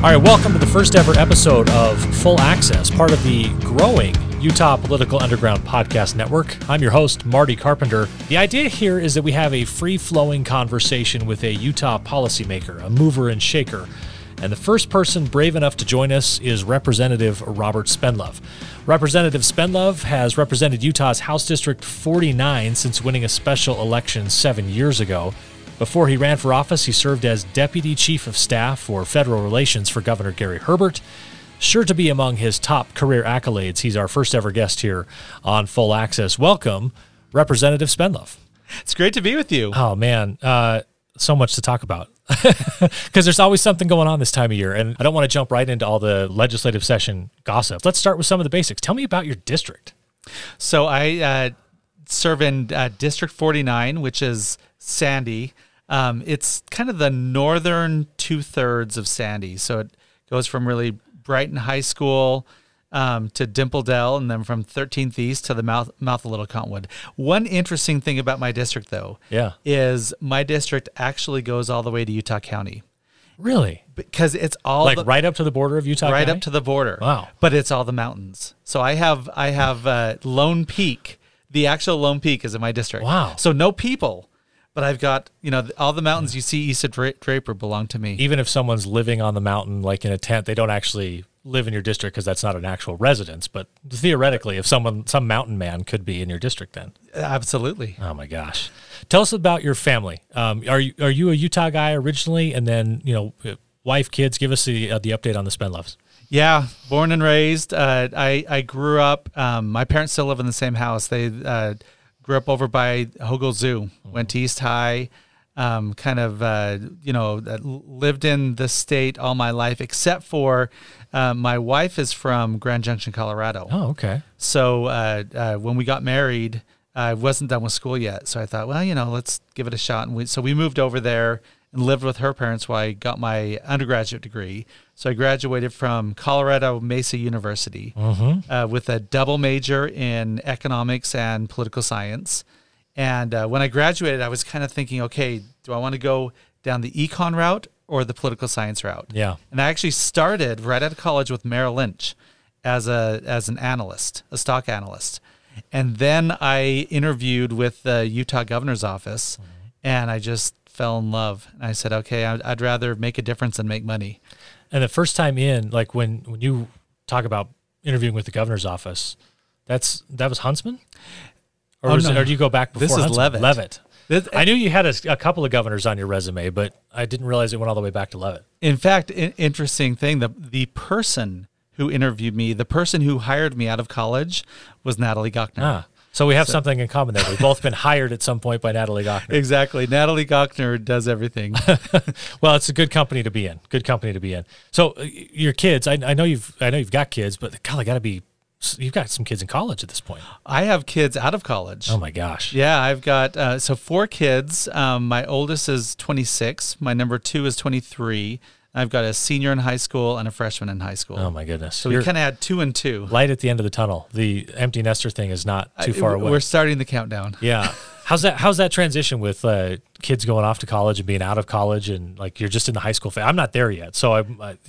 All right, welcome to the first ever episode of Full Access, part of the growing Utah Political Underground Podcast Network. I'm your host, Marty Carpenter. The idea here is that we have a free-flowing conversation with a Utah policymaker, a mover and shaker. And the first person brave enough to join us is Representative Robert Spendlove. Representative Spendlove has represented Utah's House District 49 since winning a special election 7 years ago. Before he ran for office, he served as Deputy Chief of Staff for Federal Relations for Governor Gary Herbert. Sure to be among his top career accolades, he's our first ever guest here on Full Access. Welcome, Representative Spendlove. It's great to be with you. Oh, man, so much to talk about. Because there's always something going on this time of year, and I don't want to jump right into all the legislative session gossip. Let's start with some of the basics. Tell me about your district. So I serve in District 49, which is Sandy. It's kind of the northern two-thirds of Sandy. So it goes from really Brighton High School to Dimpledale, and then from 13th East to the mouth of Little Cottonwood. One interesting thing about my district, though, is my district actually goes all the way to Utah County. Really? Because it's all right up to the border of Utah County? Right up to the border. Wow. But it's all the mountains. So I have Lone Peak. The actual Lone Peak is in my district. Wow. So no people. But I've got, all the mountains you see east of Draper belong to me. Even if someone's living on the mountain, like in a tent, they don't actually live in your district because that's not an actual residence. But theoretically, if some mountain man could be in your district then. Absolutely. Oh, my gosh. Tell us about your family. Are you a Utah guy originally? And then, wife, kids, give us the update on the Spendloves. Yeah, born and raised. I grew up, my parents still live in the same house. They grew up over by Hogle Zoo, went to East High, lived in the state all my life, except for my wife is from Grand Junction, Colorado. Oh, okay. So when we got married, I wasn't done with school yet. So I thought, let's give it a shot. And so we moved over there and lived with her parents while I got my undergraduate degree. So I graduated from Colorado Mesa University with a double major in economics and political science. And when I graduated, I was kind of thinking, okay, do I want to go down the econ route or the political science route? Yeah. And I actually started right out of college with Merrill Lynch as an analyst, a stock analyst. And then I interviewed with the Utah governor's office, and I just fell in love. And I said, okay, I'd rather make a difference than make money. And the first time in, like when you talk about interviewing with the governor's office, that was Huntsman? Or do you go back before This is Huntsman? Leavitt. I knew you had a couple of governors on your resume, but I didn't realize it went all the way back to Leavitt. In fact, interesting thing, the person who interviewed me, the person who hired me out of college was Natalie Gochner. So we have something in common there. We've both been hired at some point by Natalie Gochner. Exactly. Natalie Gochner does everything. Well, it's a good company to be in. Good company to be in. So your kids, I know you've got kids, but you've got some kids in college at this point. I have kids out of college. Oh my gosh. Yeah, I've got 4 kids. My oldest is 26. My number 2 is 23. I've got a senior in high school and a freshman in high school. Oh my goodness. So we kind of had 2 and 2. Light at the end of the tunnel. The empty nester thing is not too far away. We're starting the countdown. Yeah. How's that transition with kids going off to college and being out of college and like you're just in the high school phase? I'm not there yet. So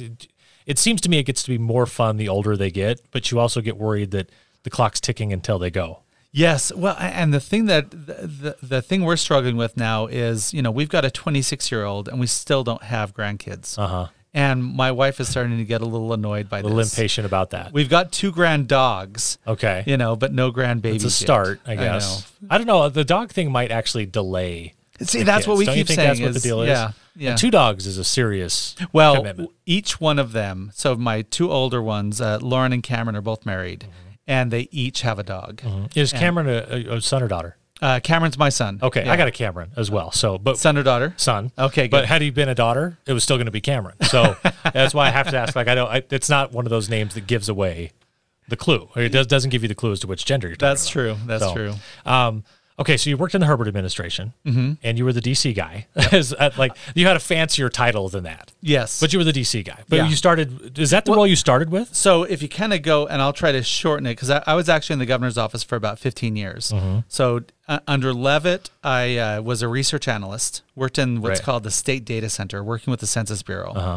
it seems to me it gets to be more fun the older they get, but you also get worried that the clock's ticking until they go. Yes. Well, and the thing the thing we're struggling with now is, we've got a 26-year-old and we still don't have grandkids. And my wife is starting to get a little annoyed by this. A little impatient about that. We've got 2 grand dogs. Okay. But no grandbabies. It's a start, I guess. I don't know. The dog thing might actually delay. See, that's what we keep saying. That's what the deal is? Yeah. And 2 dogs is a serious commitment. Each one of them. So my 2 older ones, Lauren and Cameron, are both married. And they each have a dog. Is Cameron a son or daughter? Cameron's my son. Okay, yeah. I got a Cameron as well. So, but son or daughter? Son. Okay, good. But had he been a daughter, it was still going to be Cameron. So that's why I have to ask. Like, it's not one of those names that gives away the clue. It doesn't give you the clue as to which gender you're talking about. That's true. Okay, so you worked in the Herbert administration, and you were the DC guy. Yep. You had a fancier title than that. Yes. But you were the DC guy. But you started, is that the role you started with? So if you kind of go, and I'll try to shorten it, because I was actually in the governor's office for about 15 years. So under Leavitt, I was a research analyst, worked in what's called the State Data Center, working with the Census Bureau.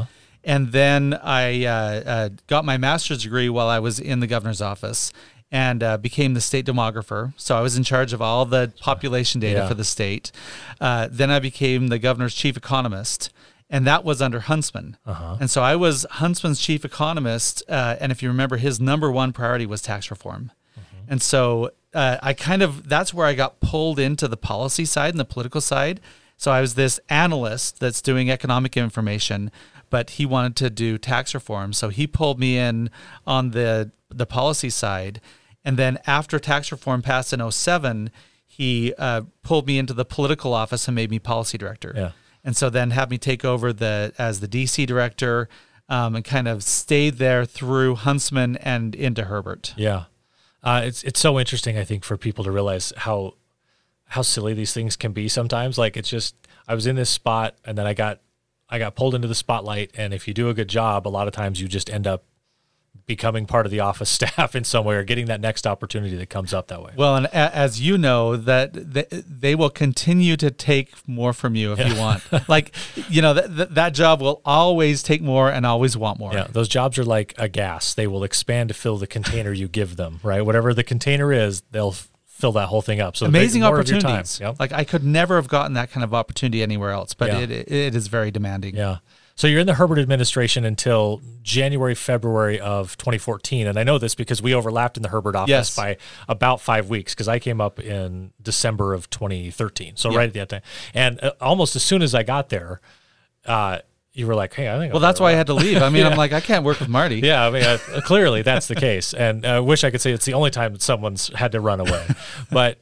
And then I got my master's degree while I was in the governor's office and became the state demographer. So I was in charge of all the population data for the state. Then I became the governor's chief economist, and that was under Huntsman. And so I was Huntsman's chief economist, and if you remember, his number one priority was tax reform. And so that's where I got pulled into the policy side and the political side. So I was this analyst that's doing economic information, but he wanted to do tax reform. So he pulled me in on the policy side. And then after tax reform passed in 2007, he pulled me into the political office and made me policy director. Yeah. And so then had me take over as the DC director and kind of stayed there through Huntsman and into Herbert. Yeah. It's so interesting, I think, for people to realize how silly these things can be sometimes. Like, it's just, I was in this spot and then I got pulled into the spotlight. And if you do a good job, a lot of times you just end up becoming part of the office staff in some way or getting that next opportunity that comes up that way. Well, and as you know, that they will continue to take more from you if you want. Like, that job will always take more and always want more. Yeah, those jobs are like a gas. They will expand to fill the container you give them, right? Whatever the container is, they'll fill that whole thing up. So amazing opportunities. Yep. Like, I could never have gotten that kind of opportunity anywhere else, but it is very demanding. Yeah. So you're in the Herbert administration until January, February of 2014. And I know this because we overlapped in the Herbert office by about 5 weeks, because I came up in December of 2013. So right at the time. And almost as soon as I got there, you were like, hey, I think... Well, that's why I had to leave. I mean, I'm like, I can't work with Marty. Yeah, I mean, clearly that's the case. And I wish I could say it's the only time that someone's had to run away. But...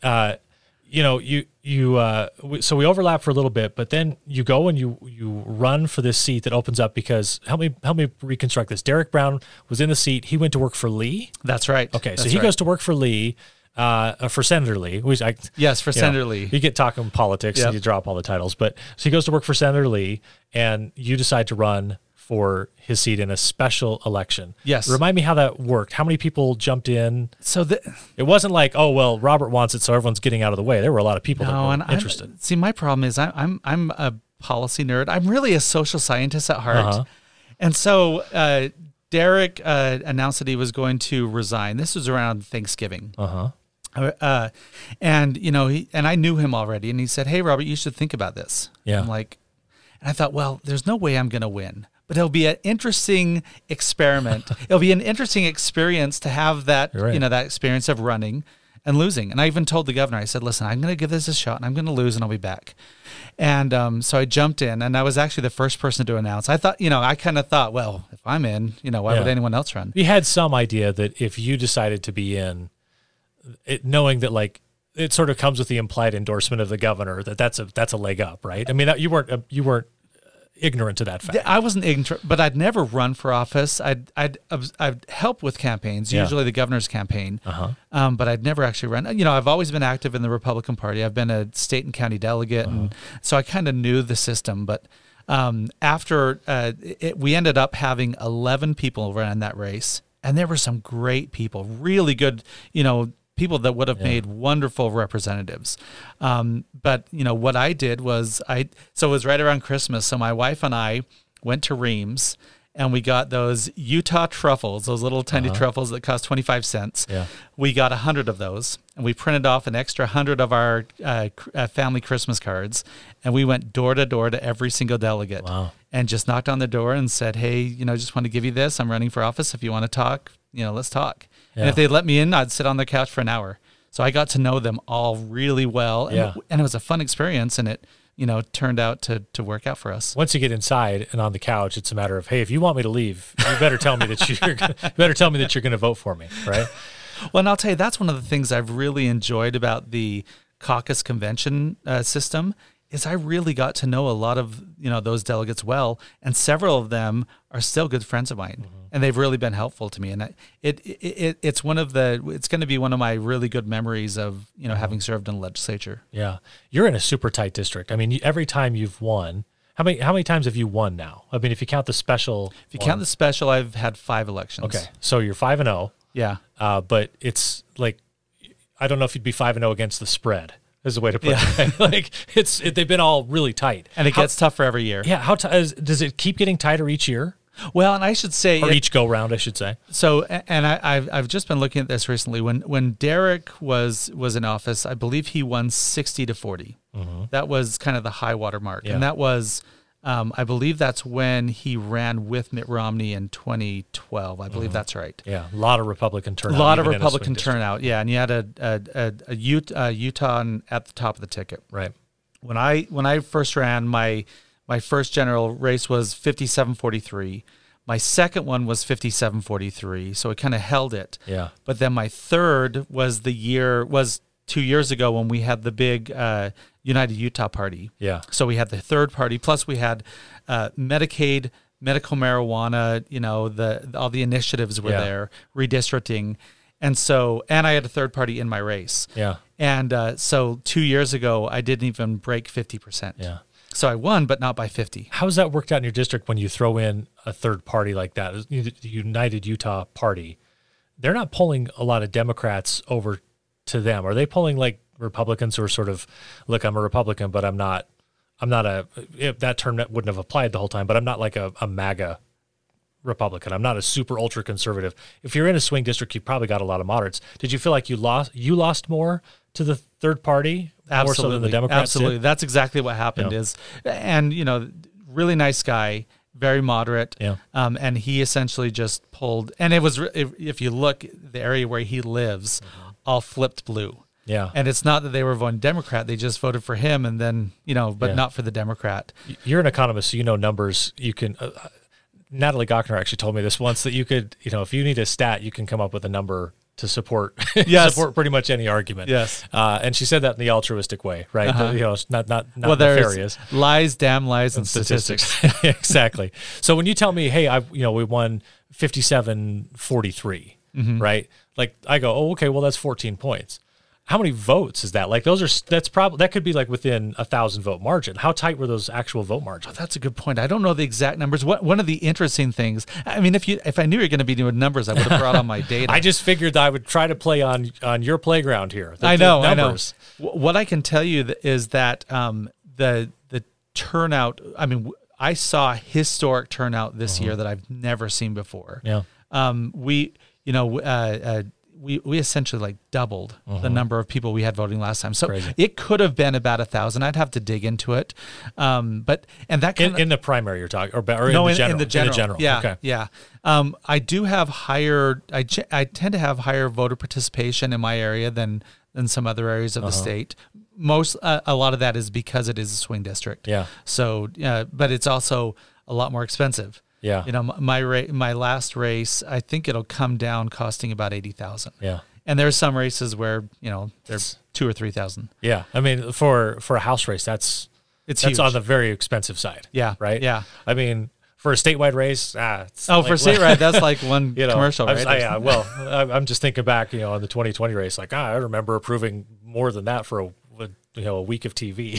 so we overlap for a little bit, but then you go and you run for this seat that opens up because help me reconstruct this. Derek Brown was in the seat. He went to work for Lee. That's right. Okay, so he goes to work for Lee, for Senator Lee. Yes, for Senator Lee. You get talking politics and you drop all the titles, but so he goes to work for Senator Lee, and you decide to run for his seat in a special election. Yes. Remind me how that worked. How many people jumped in? So it wasn't like, oh, well, Robert wants it, so everyone's getting out of the way. There were a lot of people that were interested. See, my problem is I'm a policy nerd. I'm really a social scientist at heart. And so Derek announced that he was going to resign. This was around Thanksgiving. And, and I knew him already. And he said, hey, Robert, you should think about this. Yeah. I'm like, and I thought, well, there's no way I'm going to win. But it'll be an interesting experiment. It'll be an interesting experience to have that, that experience of running and losing. And I even told the governor, I said, listen, I'm going to give this a shot and I'm going to lose and I'll be back. And so I jumped in, and I was actually the first person to announce. I thought, I kind of thought, well, if I'm in, why would anyone else run? You had some idea that if you decided to be in, knowing that like, it sort of comes with the implied endorsement of the governor, that's a leg up, right? I mean, you weren't ignorant to that fact. I wasn't ignorant, but I'd never run for office. I'd help with campaigns, usually the governor's campaign, but I'd never actually run. I've always been active in the Republican Party. I've been a state and county delegate, and so I kind of knew the system. But after we ended up having 11 people run in that race, and there were some great people, really good, people that would have made wonderful representatives. But, what I did was so it was right around Christmas. So my wife and I went to Reams, and we got those Utah truffles, those little tiny truffles that cost 25 cents. Yeah. We got 100 of those, and we printed off an extra 100 of our family Christmas cards, and we went door to door to every single delegate. Wow. And just knocked on the door and said, hey, just want to give you this. I'm running for office. If you want to talk, let's talk. Yeah. And if they'd let me in, I'd sit on the couch for an hour. So I got to know them all really well. And it was a fun experience, and it, turned out to work out for us. Once you get inside and on the couch, it's a matter of, hey, if you want me to leave, you better tell me that you're going to vote for me, right? Well, and I'll tell you, that's one of the things I've really enjoyed about the caucus convention system is I really got to know a lot of, those delegates well, and several of them are still good friends of mine, and they've really been helpful to me. And it's going to be one of my really good memories of, having served in the legislature. Yeah. You're in a super tight district. I mean, every time you've won, how many times have you won now? I mean, if you count the special. If you count the special, I've had 5 elections. Okay. So you're 5-0. Yeah. But it's like, I don't know if you'd be 5-0 against the spread. Is the way to put it. Like they've been all really tight, and it gets tougher every year. Yeah, does it keep getting tighter each year? Well, and I should say, or each go round, I should say. So, and I've just been looking at this recently. When Derek was in office, I believe he won 60-40. That was kind of the high water mark, and that was, I believe that's when he ran with Mitt Romney in 2012. I believe that's right. Yeah, a lot of Republican turnout. A lot of Republican turnout. Yeah, and you had a Utah at the top of the ticket. Right. When I first ran, my first general race was 57-43. My second one was 57-43, so it kind of held it. Yeah. But then my third was 2 years ago when we had the big United Utah Party. Yeah. So we had the third party, plus we had Medicaid, medical marijuana. All the initiatives were there, redistricting, and I had a third party in my race. Yeah. And so 2 years ago, I didn't even break 50%. Yeah. So I won, but not by 50. How has that worked out in your district when you throw in a third party like that? The United Utah Party, they're not pulling a lot of Democrats over to them. Are they pulling like Republicans who are sort of, look, I'm a Republican, but I'm not if that term wouldn't have applied the whole time, but I'm not like a MAGA Republican. I'm not a super ultra conservative. If you're in a swing district, you've probably got a lot of moderates. Did you feel like you lost more to the third party? Absolutely. More so than the Democrats Absolutely. did? That's exactly what happened really nice guy, very moderate. Yeah. And he essentially just pulled, and it was, if you look, the area where he lives, all flipped blue. Yeah. And it's not that they were voting Democrat. They just voted for him and then, but not for the Democrat. You're an economist, so you know numbers. You can, Natalie Gochner actually told me this once, that you could, if you need a stat, you can come up with a number to support support pretty much any argument. Yes. And she said that in the altruistic way, right? It's not well, nefarious. There's lies, damn lies, and statistics. Exactly. So when you tell me, hey, we won 57-43, right? Like I go, oh, okay, well that's 14 points. How many votes is that? Like that could be like within 1,000 vote margin. How tight were those actual vote margins? Oh, that's a good point. I don't know the exact numbers. One of the interesting things, I mean, if I knew you were going to be doing numbers, I would have brought on my data. I just figured that I would try to play on your playground here. I know. What I can tell you is that the turnout. I mean, I saw historic turnout this year that I've never seen before. Yeah. We essentially like doubled the number of people we had voting last time. So Crazy. It could have been about 1,000. I'd have to dig into it. In the primary you're talking, or no, in the general. In the general. Yeah. Okay. Yeah. I do have I tend to have higher voter participation in my area than some other areas of the state. A lot of that is because it is a swing district. Yeah. So, but it's also a lot more expensive. Yeah. My last race, I think it'll come down costing about $80,000. Yeah. And there's some races where, they're $2,000 or $3,000. Yeah. I mean, for a house race, that's huge. On the very expensive side. Yeah. Right? Yeah. I mean, for a statewide race, for statewide, that's like one commercial, right? I'm just thinking back, on the 2020 race, like, I remember approving more than that for a week of TV.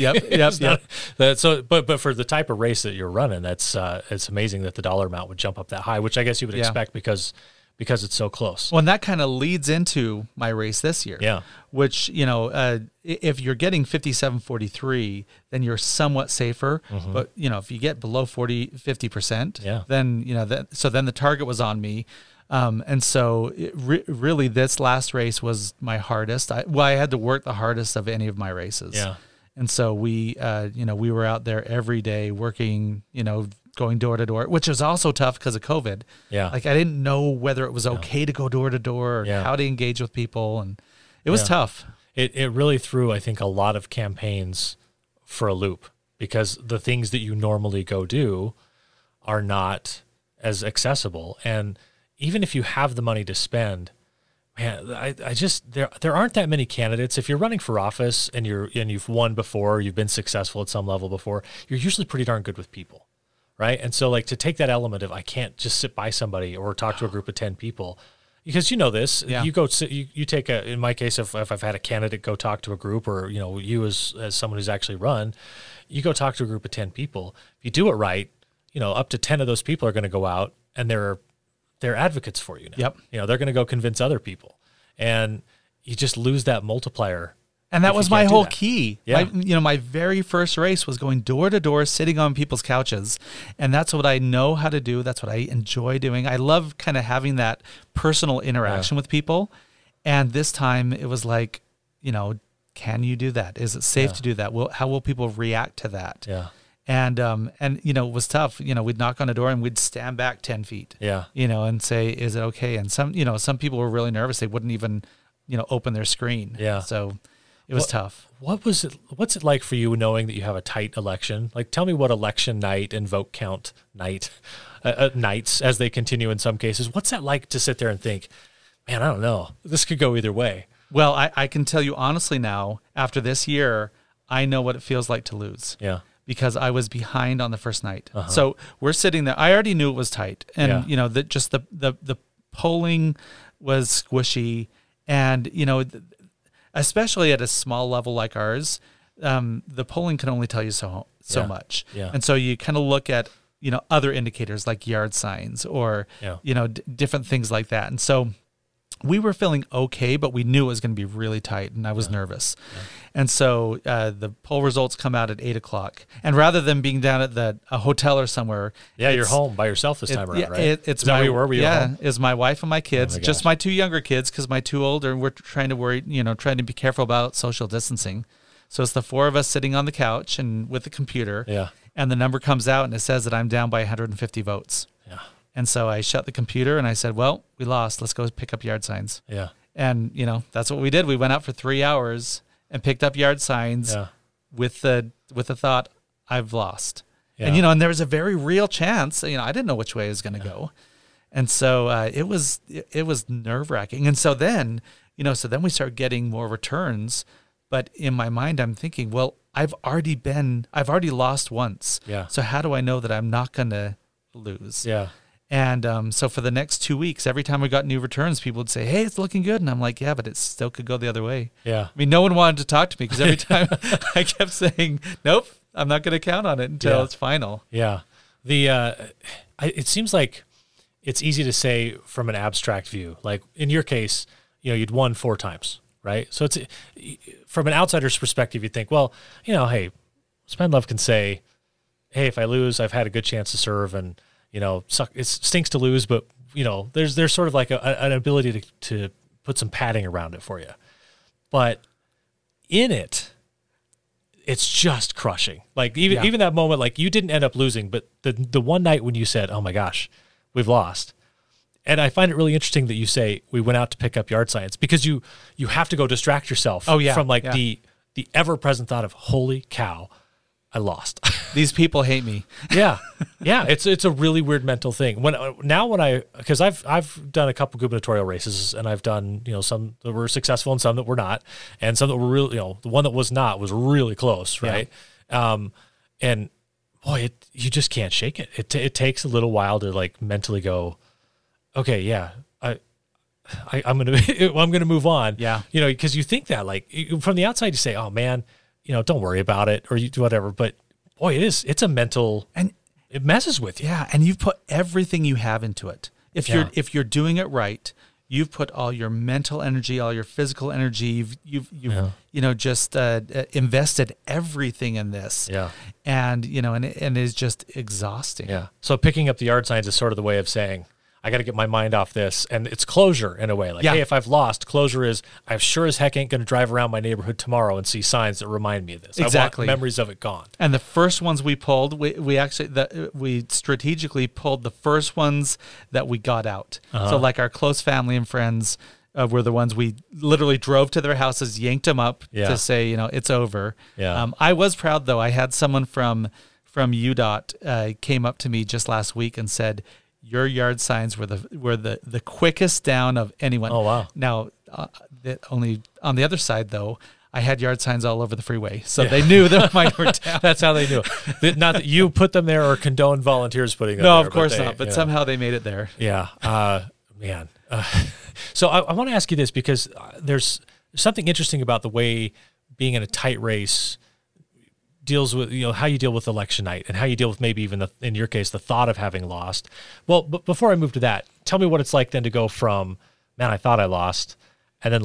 Yep. But for the type of race that you're running, it's amazing that the dollar amount would jump up that high, which I guess you would expect because it's so close. Well, and that kind of leads into my race this year. Yeah. Which, if you're getting 57-43, then you're somewhat safer. But, if you get below 50%, then, so then the target was on me. And so really this last race was my hardest. I had to work the hardest of any of my races. Yeah. And so we were out there every day working, going door to door, which was also tough because of COVID. Yeah. Like I didn't know whether it was okay to go door to door or how to engage with people. And it was tough. It really threw, I think, a lot of campaigns for a loop because the things that you normally go do are not as accessible. And even if you have the money to spend, man, I just there aren't that many candidates. If you're running for office and you've won before, you've been successful at some level before, you're usually pretty darn good with people, right? And so like to take that element of I can't just sit by somebody or talk to a group of 10 people, because you know this, you go you take in my case if I've had a candidate go talk to a group or you as someone who's actually run, you go talk to a group of 10 people. If you do it right, up to 10 of those people are going to go out and they're advocates for you now. Yep. They're going to go convince other people. And you just lose that multiplier And that if was you my can't do whole that. key. Yeah. My very first race was going door to door, sitting on people's couches. And that's what I know how to do. That's what I enjoy doing. I love kind of having that personal interaction with people. And this time it was like, can you do that? Is it safe to do that? How will people react to that? Yeah. And it was tough. We'd knock on a door and we'd stand back 10 feet. Yeah. And say, is it okay? And some people were really nervous. They wouldn't even, open their screen. Yeah. So it was tough. What's it like for you knowing that you have a tight election? Like, tell me what election night and vote count nights, as they continue in some cases. What's that like to sit there and think, man, I don't know, this could go either way? Well, I can tell you honestly now, after this year, I know what it feels like to lose. Yeah. Because I was behind on the first night. So we're sitting there. I already knew it was tight. And, that just the polling was squishy. And, especially at a small level like ours, the polling can only tell you so much. Yeah. And so you kind of look at, other indicators like yard signs or, different things like that. And so we were feeling okay, but we knew it was going to be really tight, and I was nervous. Yeah. And so the poll results come out at 8:00, and rather than being down at a hotel or somewhere, you're home by yourself this time around, right? It's Is that where you were? Were you home? It's my wife and my kids, just my two younger kids, because my two older, we're trying to be careful about social distancing. So it's the four of us sitting on the couch and with the computer, and the number comes out and it says that I'm down by 150 votes. Yeah. And so I shut the computer and I said, well, we lost. Let's go pick up yard signs. Yeah. And, that's what we did. We went out for 3 hours and picked up yard signs with the thought, I've lost. Yeah. And, and there was a very real chance, I didn't know which way it was going to go. And so it was nerve wracking. And so then we start getting more returns. But in my mind, I'm thinking, well, I've already lost once. Yeah. So how do I know that I'm not going to lose? Yeah. And so for the next 2 weeks, every time we got new returns, people would say, hey, it's looking good. And I'm like, yeah, but it still could go the other way. Yeah. I mean, no one wanted to talk to me because every time I kept saying, nope, I'm not going to count on it until it's final. Yeah. It seems like it's easy to say from an abstract view. Like in your case, you'd won 4 times, right? So it's from an outsider's perspective, you'd think, well, hey, Spendlove can say, hey, if I lose, I've had a good chance to serve, and it stinks to lose, but there's sort of like an ability to put some padding around it for you. But in it, it's just crushing. Like even that moment, like you didn't end up losing, but the one night when you said, "Oh my gosh, we've lost," and I find it really interesting that you say we went out to pick up yard signs, because you have to go distract yourself from the ever-present thought of, holy cow, I lost. These people hate me. Yeah. It's a really weird mental thing. Because I've done a couple gubernatorial races, and I've done some that were successful and some that were not, and some that were really the one that was not was really close, right? Yeah. And boy, you just can't shake it. It takes a little while to like mentally go, okay, yeah, I'm gonna move on. Yeah, because you think that like from the outside you say, oh man, don't worry about it, or you do whatever. But boy, it's a mental, and it messes with you. Yeah. And you've put everything you have into it. If you're doing it right, you've put all your mental energy, all your physical energy, you've just invested everything in this. Yeah. And, and it's just exhausting. Yeah. So picking up the yard signs is sort of the way of saying, I got to get my mind off this. And it's closure in a way. Like, hey, if I've lost, closure is I sure as heck ain't going to drive around my neighborhood tomorrow and see signs that remind me of this. Exactly. I want memories of it gone. And the first ones we pulled, we strategically pulled the first ones that we got out. Uh-huh. So like our close family and friends were the ones we literally drove to their houses, yanked them up to say, it's over. Yeah. I was proud, though. I had someone from UDOT came up to me just last week and said, your yard signs were the quickest down of anyone. Oh, wow. Now, only on the other side, though, I had yard signs all over the freeway, so they knew that mine were down. That's how they knew. Not that you put them there or condone volunteers putting them there. No, of course not, but somehow they made it there. Yeah. Man. So I want to ask you this, because there's something interesting about the way being in a tight race deals with, how you deal with election night and how you deal with maybe even in your case, the thought of having lost. Well, but before I move to that, tell me what it's like then to go from, man, I thought I lost, and then like,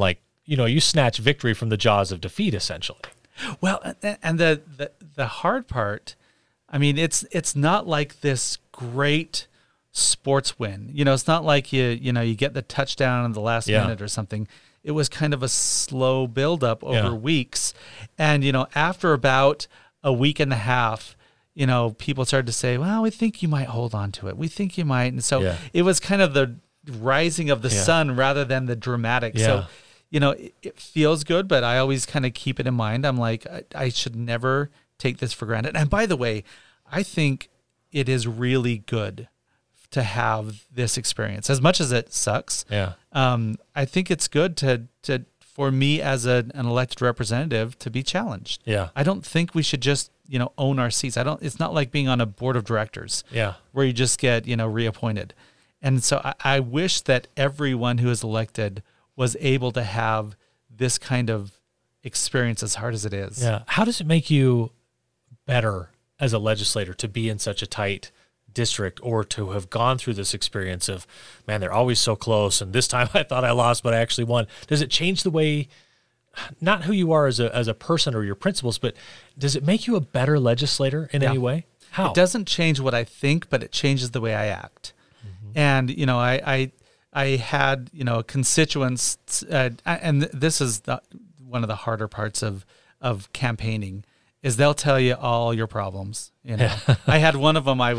you snatch victory from the jaws of defeat, essentially. Well, and the hard part, I mean, it's not like this great sports win. It's not like you get the touchdown in the last minute or something. It was kind of a slow buildup over weeks. And, after about a week and a half, people started to say, well, we think you might hold on to it. We think you might. And so it was kind of the rising of the sun rather than the dramatic. So, it feels good, but I always kind of keep it in mind. I'm like, I should never take this for granted. And by the way, I think it is really good to have this experience, as much as it sucks. Yeah. I think it's good for me as an elected representative to be challenged. Yeah. I don't think we should just, own our seats. It's not like being on a board of directors where you just get, reappointed. And so I wish that everyone who is elected was able to have this kind of experience, as hard as it is. Yeah. How does it make you better as a legislator to be in such a tight district, or to have gone through this experience of, man, they're always so close, and this time I thought I lost, but I actually won? Does it change the way, not who you are as a person or your principles, but does it make you a better legislator in any way? How? It doesn't change what I think, but it changes the way I act. Mm-hmm. And, I had, constituents, and this is one of the harder parts of campaigning, is they'll tell you all your problems. I had one of them. I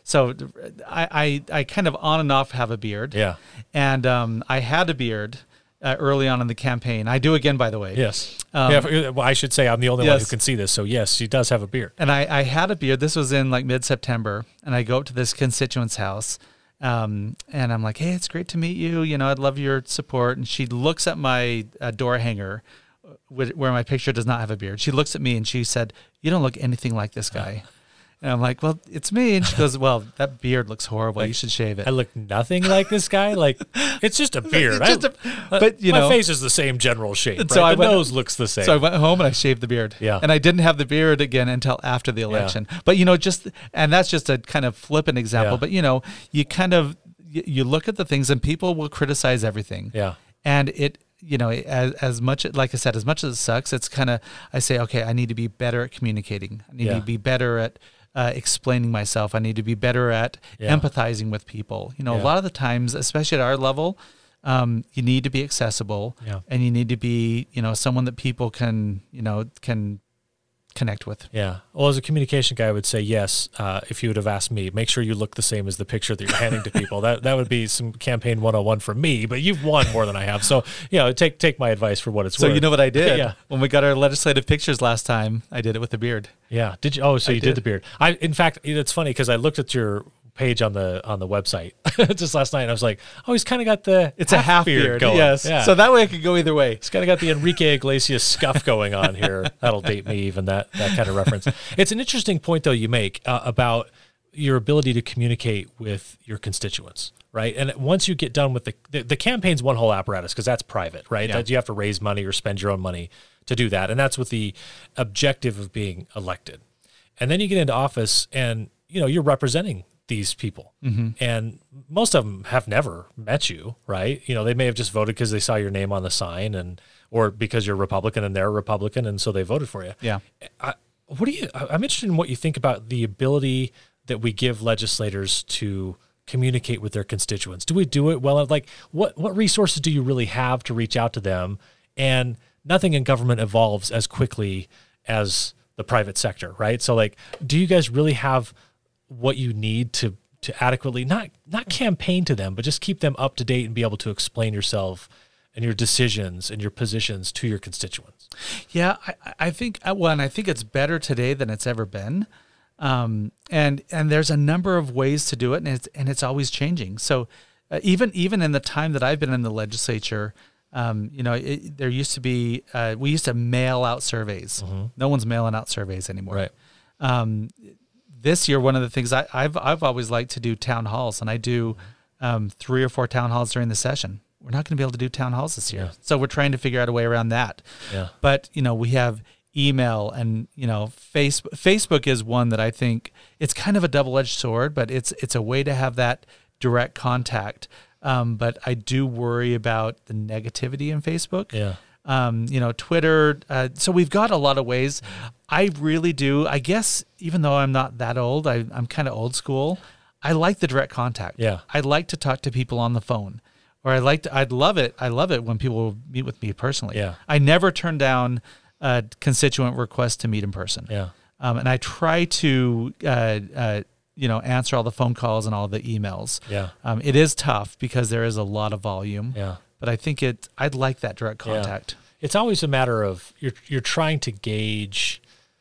kind of on and off have a beard. Yeah. And I had a beard early on in the campaign. I do again, by the way. Yes. Well, I should say I'm the only one who can see this. So yes, she does have a beard. And I had a beard. This was in like mid-September, and I go up to this constituent's house. And I'm like, hey, it's great to meet you. I'd love your support. And she looks at my door hanger where my picture does not have a beard. She looks at me and she said, you don't look anything like this guy. And I'm like, well, it's me. And she goes, well, that beard looks horrible. You should shave it. I look nothing like this guy. Like, it's just a beard. But my face is the same general shape. Right? So the nose looks the same. So I went home and I shaved the beard. Yeah. And I didn't have the beard again until after the election. Yeah. But, and that's just a kind of flippant example. Yeah. But, you kind of, you look at the things and people will criticize everything. Yeah. And it, as much, like I said, as much as it sucks, it's kind of, I say, okay, I need to be better at communicating. I need to be better at explaining myself. I need to be better at empathizing with people. A lot of the times, especially at our level, you need to be accessible and you need to be, someone that people can connect with. Yeah. Well, as a communication guy, I would say yes. If you would have asked me, make sure you look the same as the picture that you're handing to people. That would be some campaign 101 from me, but you've won more than I have. So, take my advice for what it's worth. So you know what I did? When we got our legislative pictures last time, I did it with a beard. Yeah. Did you? Oh, so you did the beard. In fact, it's funny because I looked at your page on the website just last night and I was like, oh, he's kind of got it's a half beard going. Yes. Yeah. So that way I could go either way. He's kind of got the Enrique Iglesias scuff going on here. That'll date me, even that kind of reference. It's an interesting point though you make about your ability to communicate with your constituents, right? And once you get done with the campaign's one whole apparatus, because that's private, right? That you have to raise money or spend your own money to do that. And that's with the objective of being elected. And then you get into office and, you're representing these people. Mm-hmm. And most of them have never met you, right? They may have just voted because they saw your name on the sign or because you're Republican and they're a Republican. And so they voted for you. Yeah. I'm interested in what you think about the ability that we give legislators to communicate with their constituents. Do we do it well? Like what resources do you really have to reach out to them? And nothing in government evolves as quickly as the private sector, right? So like, do you guys really have what you need to adequately not campaign to them, but just keep them up to date and be able to explain yourself and your decisions and your positions to your constituents? Yeah, I think and I think it's better today than it's ever been. And there's a number of ways to do it, and it's always changing. So even in the time that I've been in the legislature, there used to be we used to mail out surveys. Mm-hmm. No one's mailing out surveys anymore. Right. This year, one of the things I've always liked to do town halls, and I do 3 or 4 town halls during the session. We're not going to be able to do town halls this year, so we're trying to figure out a way around that. Yeah. But we have email and Facebook. Facebook is one that I think it's kind of a double-edged sword, but it's a way to have that direct contact. But I do worry about the negativity in Facebook. Yeah. Twitter. So we've got a lot of ways. I really do. I guess even though I'm not that old, I'm kind of old school. I like the direct contact. Yeah. I like to talk to people on the phone, or I'd love it. I love it when people meet with me personally. Yeah. I never turn down a constituent request to meet in person. Yeah. And I try to, answer all the phone calls and all the emails. Yeah. It is tough because there is a lot of volume. Yeah. But I think I'd like that direct contact. Yeah. It's always a matter of you're trying to gauge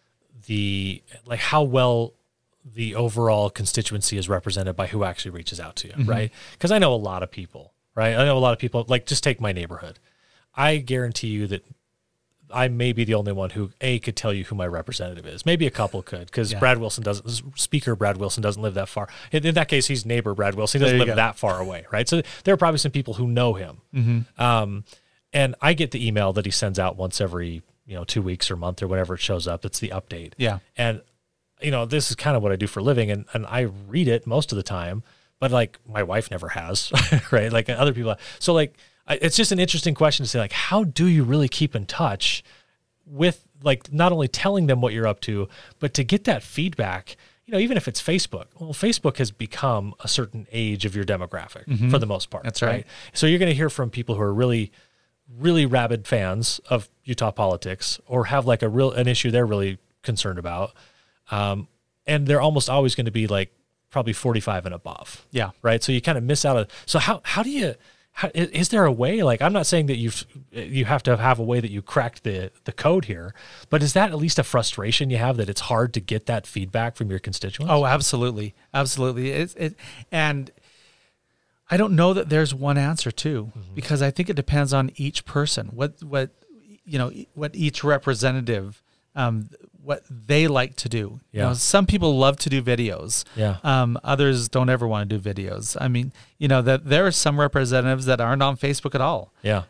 how well the overall constituency is represented by who actually reaches out to you, right? Because I know a lot of people, right? I know a lot of people, like, just take my neighborhood. I guarantee you that I may be the only one who could tell you who my representative is. Maybe a couple could, because Speaker Brad Wilson doesn't live that far. In that case, he's neighbor Brad Wilson. He doesn't live that far away, right? So there are probably some people who know him. And I get the email that he sends out once every 2 weeks or month or whenever it shows up. It's the update. Yeah. And this is kind of what I do for a living, and I read it most of the time, but like my wife never has, right? Like other people. So like, it's just an interesting question to say, like, how do you really keep in touch with, like, not only telling them what you're up to, but to get that feedback, even if it's Facebook. Well, Facebook has become a certain age of your demographic for the most part. That's right. So you're going to hear from people who are really, really rabid fans of Utah politics, or have like an issue they're really concerned about. And they're almost always going to be like probably 45 and above. Yeah. Right. So you kind of miss out. So how do you, is there a way, like, I'm not saying that you have to have a way that you cracked the code here, but is that at least a frustration you have, that it's hard to get that feedback from your constituents? Oh, absolutely. Absolutely. And I don't know that there's one answer too, because I think it depends on each person, what each representative, what they like to do. Yeah. Some people love to do videos. Yeah. Others don't ever want to do videos. I mean, that there are some representatives that aren't on Facebook at all. Yeah.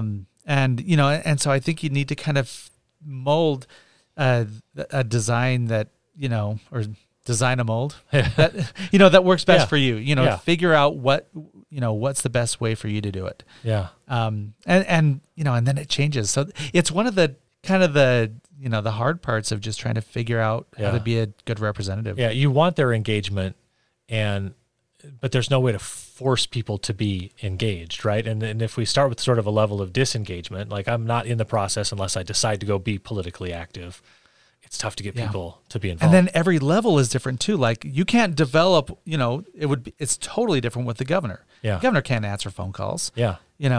And so I think you need to kind of mold a design that, or design a mold that, that works best for you, figure out what's the best way for you to do it. Yeah. And then it changes. So it's one of the kind of the hard parts of just trying to figure out how to be a good representative. Yeah. You want their engagement, but there's no way to force people to be engaged. Right. And if we start with sort of a level of disengagement, like, I'm not in the process unless I decide to go be politically active, it's tough to get people to be involved. And then every level is different too. Like, you can't develop, it's totally different with the governor. Yeah. The governor can't answer phone calls. Yeah.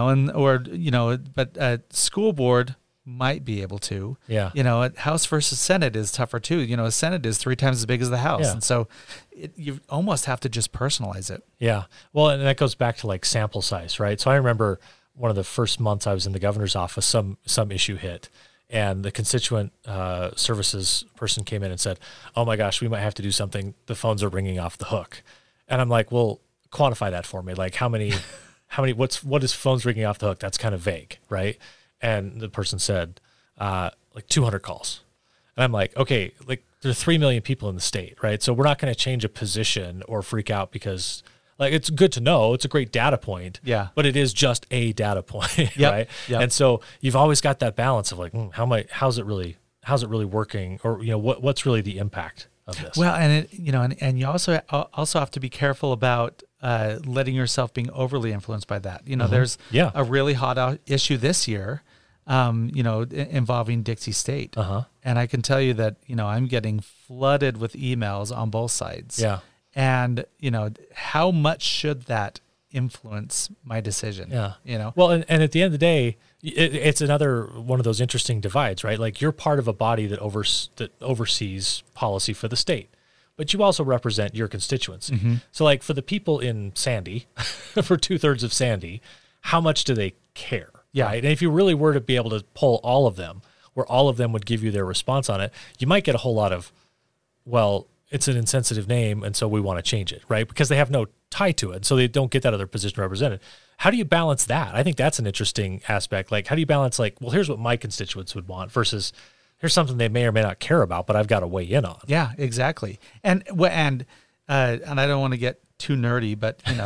But school board might be able to. Yeah. House versus Senate is tougher too. A Senate is 3 times as big as the House. Yeah. And so you almost have to just personalize it. Yeah. Well, and that goes back to like sample size, right? So I remember one of the first months I was in the governor's office, some issue hit, and the constituent services person came in and said, "Oh my gosh, we might have to do something. The phones are ringing off the hook." And I'm like, "Well, quantify that for me. Like, how many, what is phones ringing off the hook? That's kind of vague, right?" And the person said, like 200 calls. And I'm like, okay, like, there are 3 million people in the state, right? So we're not going to change a position or freak out because, like, it's good to know. It's a great data point. Yeah. But it is just a data point, right? Yep. And so you've always got that balance of like, how's it really working? Or, what's really the impact of this? Well, and and you also have to be careful about letting yourself being overly influenced by that. There's a really hot issue this year, involving Dixie State. And I can tell you that, I'm getting flooded with emails on both sides. Yeah. And, how much should that influence my decision? Yeah. Well, and at the end of the day, it's another one of those interesting divides, right? Like, you're part of a body that oversees policy for the state, but you also represent your constituency. So, like, for the people in Sandy, for 2/3 of Sandy, how much do they care? Yeah. Right? And if you really were to be able to poll all of them, where all of them would give you their response on it, you might get a whole lot of, well, it's an insensitive name, and so we want to change it, right? Because they have no tie to it, so they don't get that other position represented. How do you balance that? I think that's an interesting aspect. Like, how do you balance, like, well, here's what my constituents would want versus here's something they may or may not care about, but I've got to weigh in on. Yeah, exactly. And I don't want to get too nerdy, but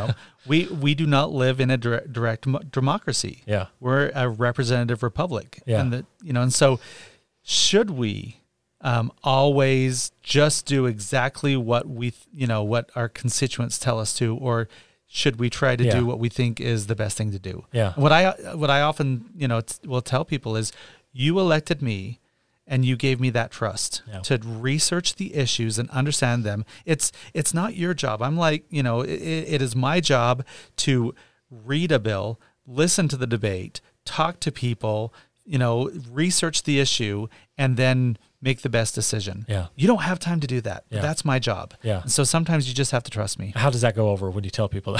We do not live in a direct democracy. Yeah. We're a representative republic. Yeah. And so should we always just do exactly what what our constituents tell us to, or should we try to do what we think is the best thing to do? Yeah. What I often, will tell people is, you elected me and you gave me that trust to research the issues and understand them. It's not your job. I'm like, it is my job to read a bill, listen to the debate, talk to people, research the issue, and then make the best decision. Yeah. You don't have time to do that. Yeah. That's my job. Yeah. And so sometimes you just have to trust me. How does that go over when you tell people that?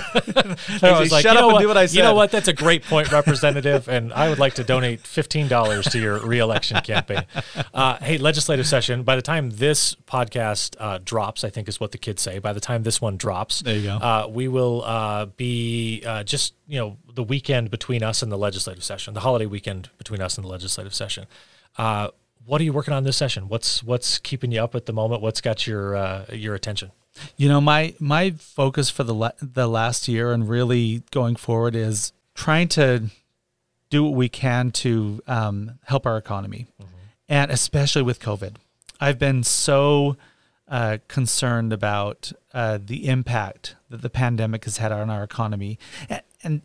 Shut up and do what I said. You know what? That's a great point, Representative, and I would like to donate $15 to your re-election campaign. Hey, legislative session. By the time this podcast drops, I think is what the kids say. By the time this one drops, there you go. We will be just the weekend between us and the legislative session, the holiday weekend between us and the legislative session. What are you working on this session? What's keeping you up at the moment? What's got your attention? My focus for the last year and really going forward is trying to do what we can to help our economy, and especially with COVID. I've been so concerned about the impact that the pandemic has had on our economy, and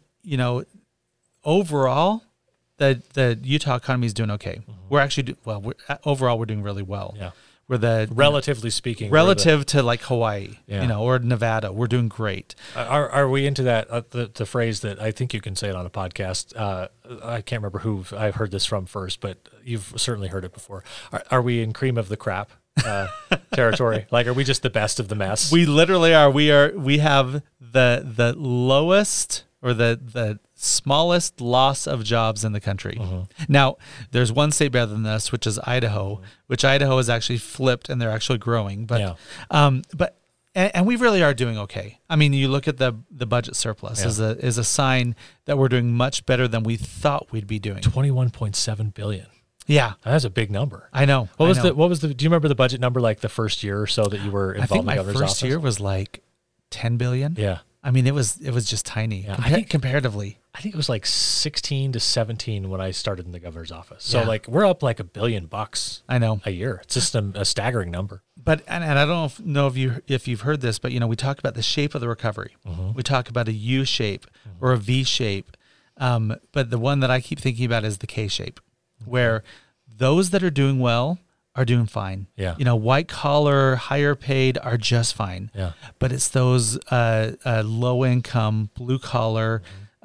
overall, the Utah economy is doing okay. We're actually overall we're doing really well. Yeah, we're relatively speaking, to like Hawaii, or Nevada, we're doing great. Are we into that? The phrase that I think you can say it on a podcast. I can't remember who I've heard this from first, but you've certainly heard it before. Are we in cream of the crap territory? Like, are we just the best of the mess? We literally are. We have the lowest or the smallest loss of jobs in the country. Now, there's one state better than us, which is Idaho, which Idaho has actually flipped and they're actually growing. But and we really are doing okay. I mean, you look at the budget surplus is a sign that we're doing much better than we thought we'd be doing. $21.7 billion. Yeah, that's a big number. I know. What was the? Do you remember the budget number like the first year or so that you were involved in the governor's office? My first year was like $10 billion. Yeah. I mean, it was just tiny comparatively. I think it was like 16 to 17 when I started in the governor's office. So like we're up like $1 billion. I know, a year. It's just a staggering number. But and I don't know if you've heard this, but we talk about the shape of the recovery. We talk about a U shape or a V shape. But the one that I keep thinking about is the K shape, where those that are doing well are doing fine. Yeah. White collar, higher paid are just fine. Yeah. But it's those low income, blue collar,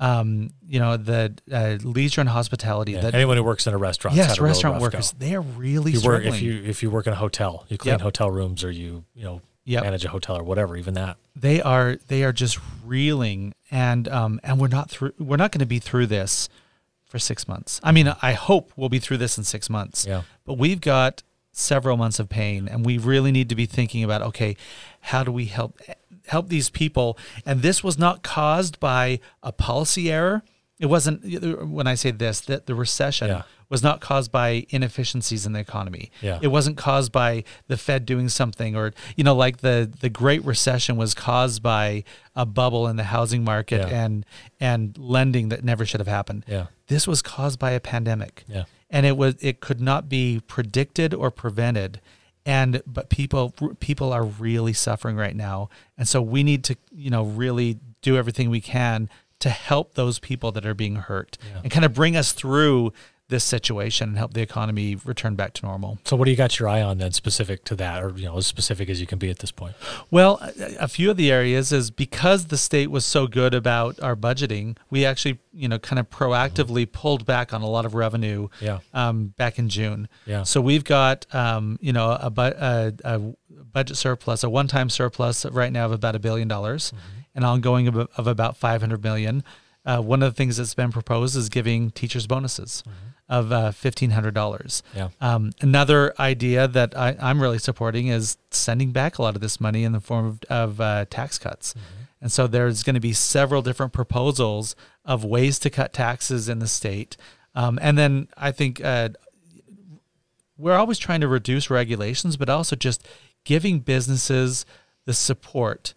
the leisure and hospitality. Yeah. That anyone who works in a restaurant. Yes, restaurant workers. They are really struggling. If you work in a hotel, you clean hotel rooms, or you manage a hotel or whatever. Even that. They are just reeling, and we're not going to be through this for 6 months. I mean, I hope we'll be through this in 6 months. Yeah. But we've got several months of pain, and we really need to be thinking about, okay, how do we help these people? And this was not caused by a policy error. It wasn't, when I say this, that the recession was not caused by inefficiencies in the economy. Yeah. It wasn't caused by the Fed doing something, or, like the Great Recession was caused by a bubble in the housing market and lending that never should have happened. Yeah. This was caused by a pandemic. Yeah. And it could not be predicted or prevented. But people are really suffering right now. And so we need to, really do everything we can to help those people that are being hurt and kind of bring us through this situation and help the economy return back to normal. So what do you got your eye on then, specific to that, or as specific as you can be at this point? Well, a few of the areas is because the state was so good about our budgeting, we actually kind of proactively pulled back on a lot of revenue back in June. Yeah. So we've got a budget surplus, a one-time surplus right now of about $1 billion, and ongoing of about $500 million. One of the things that's been proposed is giving teachers bonuses of $1,500. Yeah. Another idea that I'm really supporting is sending back a lot of this money in the form of tax cuts. And so there's going to be several different proposals of ways to cut taxes in the state. And then I think we're always trying to reduce regulations, but also just giving businesses the support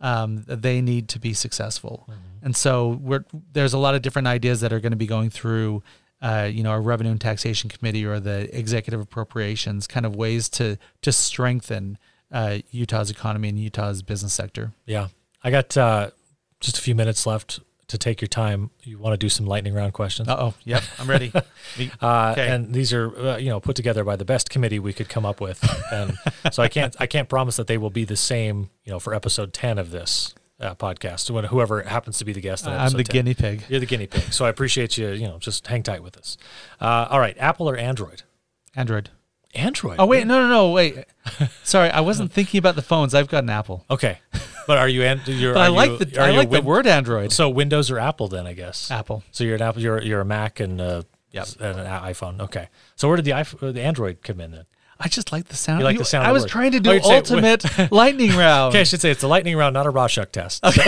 they need to be successful. And so there's a lot of different ideas that are going to be going through, our Revenue and Taxation Committee or the Executive Appropriations, kind of ways to strengthen Utah's economy and Utah's business sector. Yeah. I got just a few minutes left to take your time. You want to do some lightning round questions? Uh-oh. Yep, I'm ready. Okay. And these are, put together by the best committee we could come up with. And so I can't promise that they will be the same, for episode 10 of this podcast, when whoever happens to be the guest. I'm the 10. guinea pig. You're the guinea pig. So I appreciate you, just hang tight with us. All right. Apple or Android? Android. Android. Oh, wait. No. Wait. Sorry. I wasn't thinking about the phones. I've got an Apple. Okay. But are you, I like the word Android. So Windows or Apple then, I guess. Apple. So you're an Apple, you're a Mac and an iPhone. Okay. So where did the Android come in then? I just like the sound. You like the sound of I the was word. trying to do ultimate lightning round. Okay, I should say it's a lightning round, not a Rorschach test. Okay.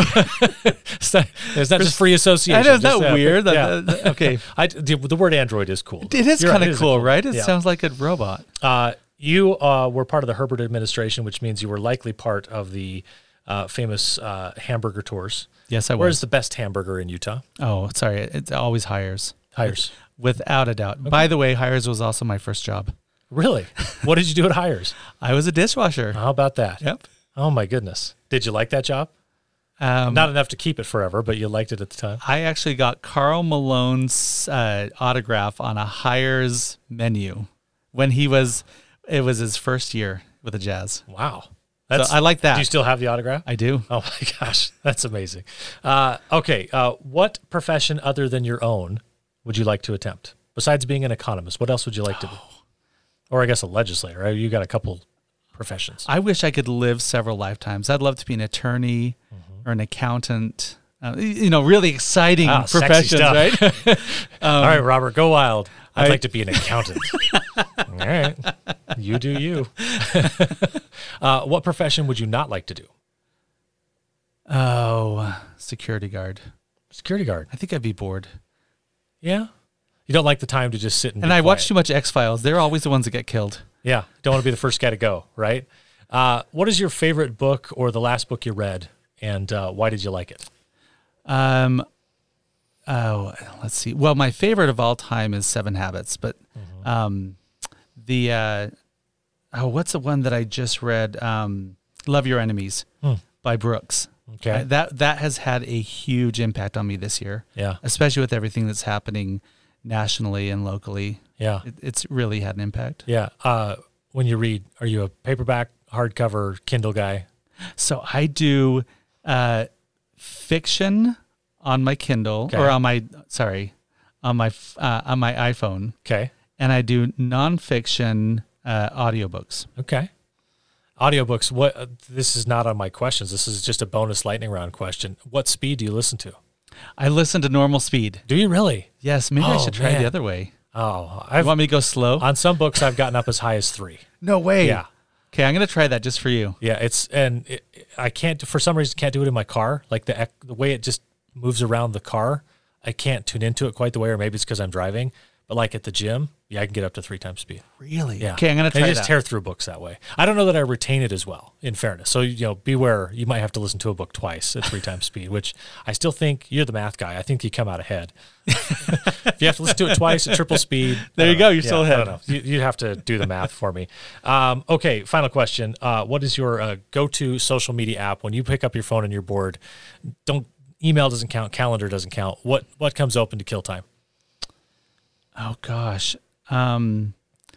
It's not just free association. I know, isn't that weird? Yeah. Okay. The word Android is cool. It is kind of cool, right? It yeah. sounds like a robot. You were part of the Herbert administration, which means you were likely part of the famous hamburger tours. Yes, I was. Where's the best hamburger in Utah? Oh, sorry. It's always Hires. Hires. Without a doubt. Okay. By the way, Hires was also my first job. Really? What did you do at Hires? I was a dishwasher. How about that? Yep. Oh, my goodness. Did you like that job? Not enough to keep it forever, but you liked it at the time. I actually got Karl Malone's autograph on a Hires menu when it was his first year with the Jazz. Wow. So I like that. Do you still have the autograph? I do. Oh, my gosh. That's amazing. Okay. What profession other than your own would you like to attempt? Besides being an economist, what else would you like to be? Or I guess a legislator, right? You got a couple professions. I wish I could live several lifetimes. I'd love to be an attorney or an accountant. Really exciting professions, right? All right, Robert, go wild. I'd like to be an accountant. All right. You do you. What profession would you not like to do? Oh, security guard. Security guard. I think I'd be bored. Yeah? You don't like the time to just sit and I watch too much X-Files. They're always the ones that get killed. Yeah. Don't want to be the first guy to go, right? What is your favorite book or the last book you read, and why did you like it? Let's see. Well, my favorite of all time is 7 Habits, but what's the one that I just read? Love Your Enemies by Brooks. Okay. That has had a huge impact on me this year. Yeah. Especially with everything that's happening nationally and locally. Yeah. It's really had an impact. Yeah. When you read, are you a paperback, hardcover, Kindle guy? So I do fiction on my Kindle or on my iPhone. Okay. And I do nonfiction audiobooks. Okay. Audiobooks. What? This is not on my questions. This is just a bonus lightning round question. What speed do you listen to? I listen to normal speed. Do you really? Yes. Maybe I should try the other way. Oh, you want me to go slow? On some books, I've gotten up as high as 3. No way. Yeah. Okay, I'm going to try that just for you. Yeah, I can't, for some reason, can't do it in my car. Like the way it just moves around the car, I can't tune into it quite the way, or maybe it's because I'm driving. But like at the gym, yeah, I can get up to 3 times speed. Really? Yeah. Okay, I'm going to try that. I just tear through books that way. I don't know that I retain it as well, in fairness. So, beware. You might have to listen to a book twice at 3 times speed, which I still think, you're the math guy, I think you come out ahead. If you have to listen to it twice at triple speed. There you go. You're still ahead. I don't know. You'd have to do the math for me. Okay, final question. What is your go-to social media app when you pick up your phone and you're bored? Email doesn't count. Calendar doesn't count. What comes open to kill time? Oh gosh. I'm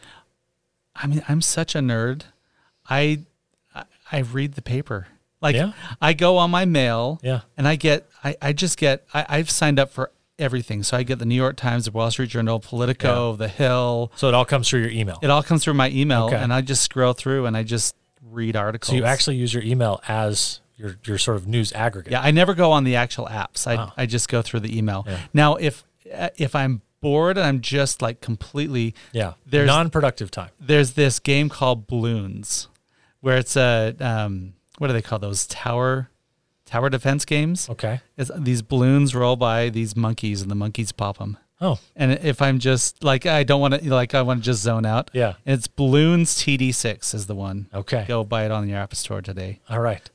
such a nerd. I read the paper. I go on my mail and I've signed up for everything. So I get the New York Times, the Wall Street Journal, Politico, The Hill. So it all comes through your email. It all comes through my email and I just scroll through and I just read articles. So you actually use your email as your sort of news aggregate. Yeah. I never go on the actual apps. I just go through the email. Yeah. Now, if I'm bored and I'm just like completely non-productive time. There's this game called Bloons where it's a what do they call those tower defense games? Okay. These balloons roll by these monkeys and the monkeys pop them. Oh, And if I'm just like, I don't want to, like, I want to just zone out. yeah. It's Balloons TD6 is the one. Okay. Go buy it on your App Store today. All right.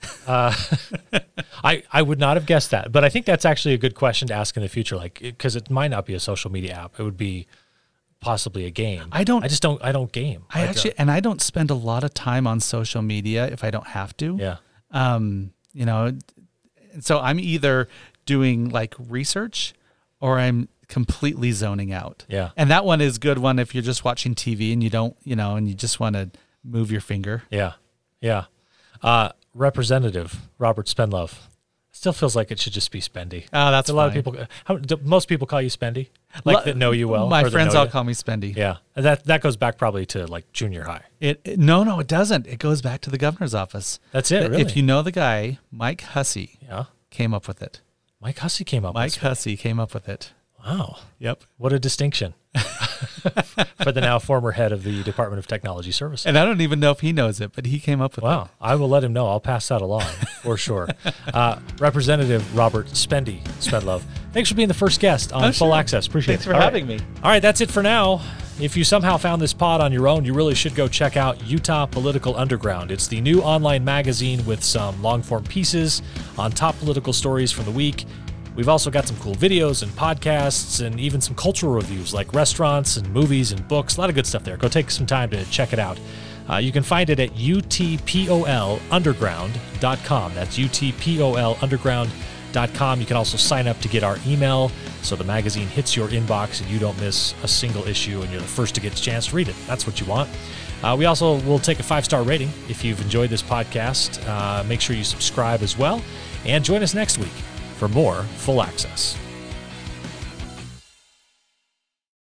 I would not have guessed that, but I think that's actually a good question to ask in the future, like, because it might not be a social media app. It would be possibly a game. I don't game. I don't spend a lot of time on social media if I don't have to. Yeah. You know, so I'm either doing like research or I'm completely zoning out. Yeah. And that one is good one if you're just watching TV and you don't, you know, and you just want to move your finger. Yeah. Yeah. Representative Robert Spenlove. Still feels like it should just be Spendy. Oh, that's a lot of people. Most people call you Spendy, like that know you well. My friends all call me Spendy. Yeah, and that goes back probably to like junior high. No, it doesn't. It goes back to the governor's office. That's it. Really? If you know the guy, Mike Hussey, came up with it. Mike Hussey came up. Mike Hussey came up with it. Wow. Yep. What a distinction for the now former head of the Department of Technology Services. And I don't even know if he knows it, but he came up with it. Wow. I will let him know. I'll pass that along for sure. Representative Robert Spenlove, thanks for being the first guest on Full Access. Appreciate it. Thanks for having me. All right, that's it for now. If you somehow found this pod on your own, you really should go check out Utah Political Underground. It's the new online magazine with some long-form pieces on top political stories from the week. We've also got some cool videos and podcasts and even some cultural reviews like restaurants and movies and books. A lot of good stuff there. Go take some time to check it out. You can find it at utpolunderground.com. That's utpolunderground.com. You can also sign up to get our email so the magazine hits your inbox and you don't miss a single issue and you're the first to get a chance to read it. That's what you want. We also will take a 5-star rating if you've enjoyed this podcast. Make sure you subscribe as well. And join us next week for more Full Access.